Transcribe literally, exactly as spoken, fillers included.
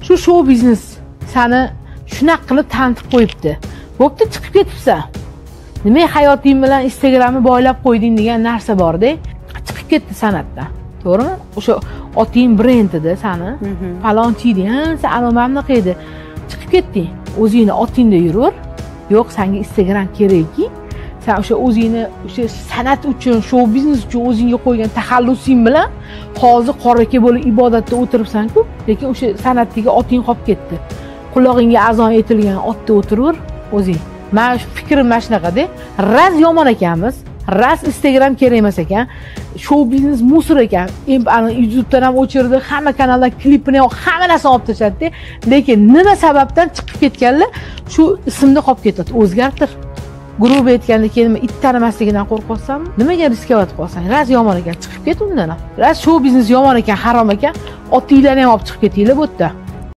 shu shou biznes seni shunaqa qilib tanitib qo'yibdi. Bo'pti, chiqib ketibsan. Nima hayoting bilan Instagramni boylab qo'yding degan narsa bor-da. Chiqib ketdi san'atdan. To'g'rimi? O'sha oting brend edi seni. Falonchi edi, ha, sen alomatni edi. Chiqib ketding. O'zingni otingda yuraver. Yo'q, senga Instagram kerakki. Sen o'sha o'zingni o'sha san'at uchun, shou biznes uchun o'zingga qo'ygan taxallusing bilan hozir qoraka bo'lib ibodatda o'tiribsan-ku, lekin o'sha san'atdagi oting qolib ketdi. Qulog'ingga azon etilgan otda o'tiraver o'zing. Men fikrim mana shunaqa-da. Raz yomon ekanmiz. Ras Instagram kerak emas ekan. Shou biznes musor ekan. Ana YouTube'dan ham o'chirdi, hamma kanaldan klipini, hamma narsani olib tashladi. Lekin nima sababdan chiqib ketganlar, shu ismda qolib ketadi. O'zgartir. Guruh aytganda keyin it tanimasligidan qo'rqyapsanmi? Nimaga riskovat qilsan? Raz yomon ekan, chiqib ket undan. Raz shou biznes yomon ekan, harom ekan. Otinglarni ham olib chiqib ketinglar bu yerda.